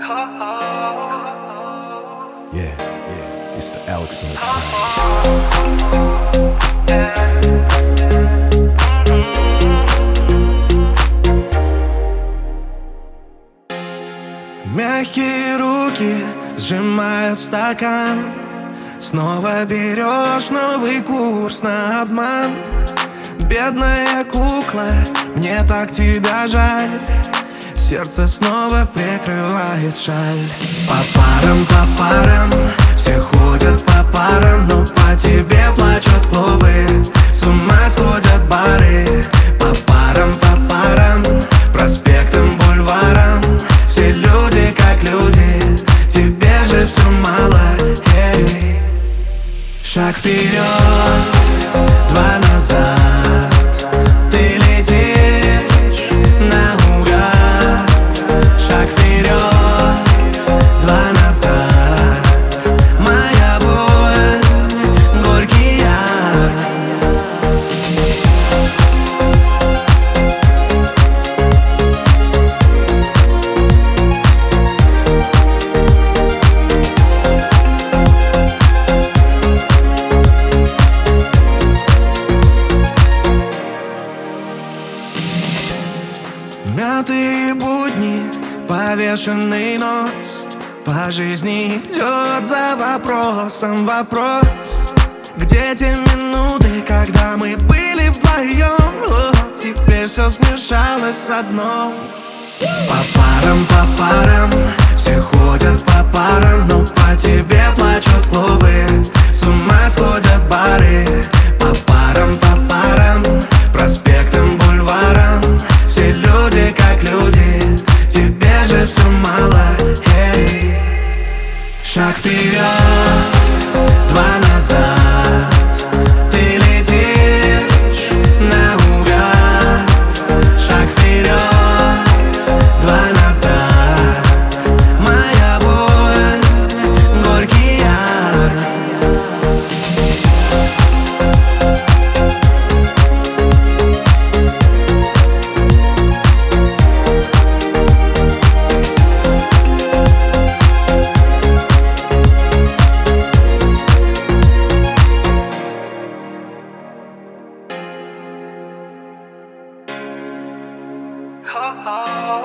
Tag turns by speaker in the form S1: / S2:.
S1: Yeah, it's the Alex on the track.
S2: Мягкие руки сжимают стакан. Снова берешь новый курс на обман. Бедная кукла, мне так тебя жаль. Сердце снова прикрывает шаль. По парам, все ходят по парам, но по тебе плачут клубы, с ума сходят бары. По парам, проспектам, бульварам, все люди как люди, тебе же все мало. Эй. Шаг вперед, два назад, ты летишь наугад. Шаг вперед, два назад, моя боль, горький яд. Мятые будни, повешенный нос, по жизни идет за вопросом вопрос. Где те минуты, когда мы были вдвоем? О, теперь все смешалось с одном. По парам, все ходят по парам, но по тебе плачут клубы, с ума сходят бары. По парам, проспектам, бульварам, все люди как люди, тебе же все мало. Эй. Шаг вперед, два назад, ты летишь наугад. Шаг вперед, два назад, моя боль, горький яд.
S3: Oh, oh.